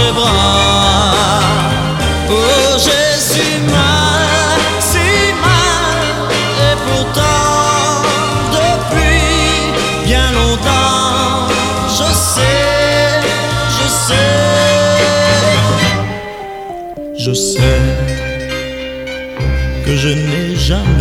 tes bras. Oh, je suis mal, si mal, et pourtant depuis bien longtemps, je sais que je n'ai jamais